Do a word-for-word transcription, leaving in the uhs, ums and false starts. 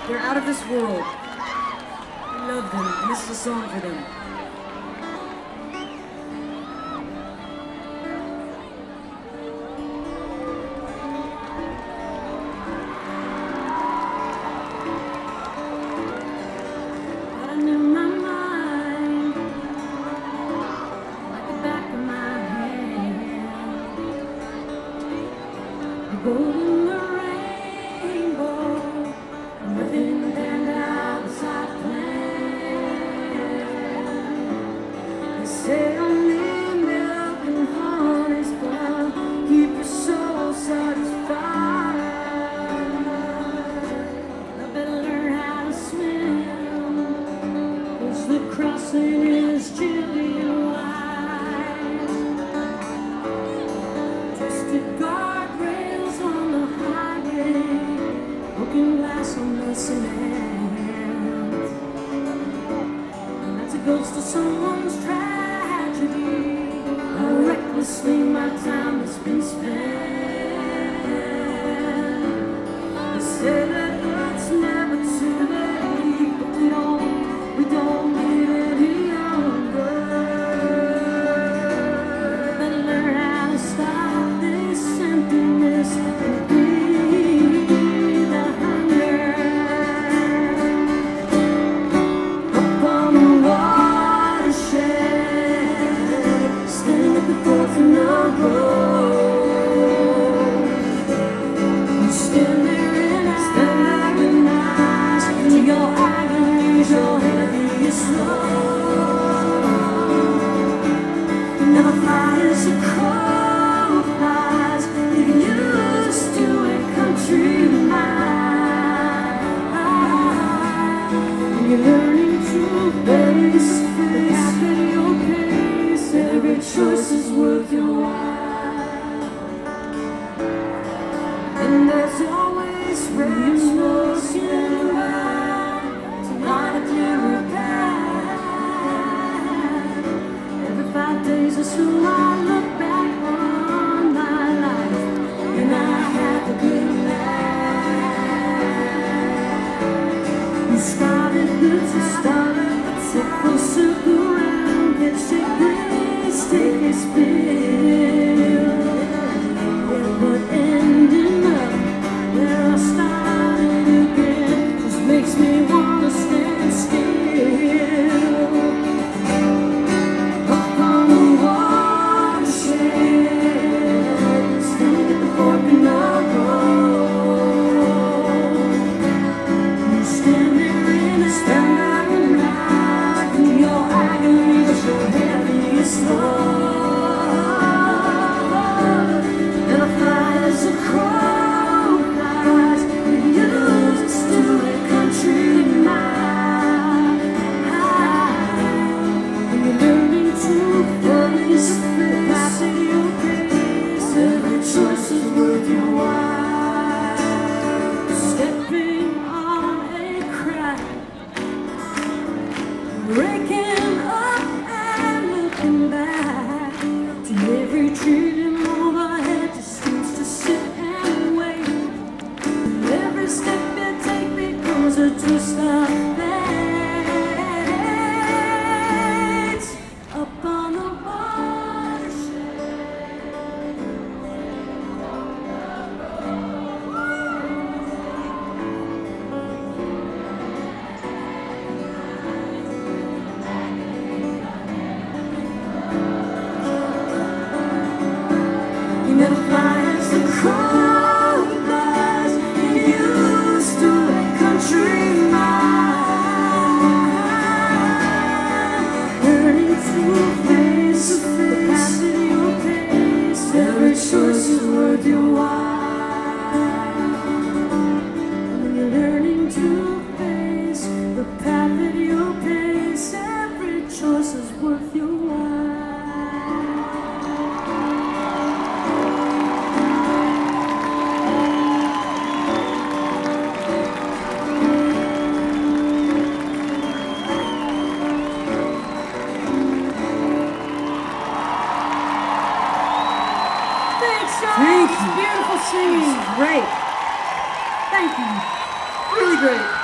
They're out of this world. I love them, and this is a song for them. Golden rainbow, nothing than outside plan. They say only milk and honey's gonna keep your soul satisfied. I better learn how to swim, 'cause the crossing is chilly and wide. Twisted guardrails on the highway, broken glass on the cement. And that's a ghost of someone's tragedy, how recklessly my time has been spent. They say that it's never too late, but we don't, we don't get any younger. Better learn how to stop this emptiness and breathe the hunger. Up on the watershed, standing at the fork in the road. You stand there and agonize to your agonies, your heaviest load. Never fly as a crow flies, getting used to a country life. You're learning to face the path at your pace. Every choice is worth your while. And there's always rainbows in around to light up your path. Every five days or so I look back on my life, and I have a good laugh. You started good, you started, but take full circle round, get shake grace, take a spill. But ending up where I started again just makes me wanna stand still. Up on the watershed, standing at the fork in the road. You stand there in a stand there and ride, and your agony is your heaviest load. And I fly as a crow flies, get used to a country mile. And you're learning to face the path at your pace. Every choice is worth your while. Stepping on a crack, breaking up and looking back to every tree and overhead just seems to sit and wait. Every step you take becomes a twist of fate. Up on the watershed. You never fly as the crow flies, get used to a country mile. Learning to face the path at your pace. Every choice is worth your while. When you're learning to face the path at your pace, every choice is worth your while. Thanks, Sean. Thank you. Beautiful singing. Great. Thank you. Really great.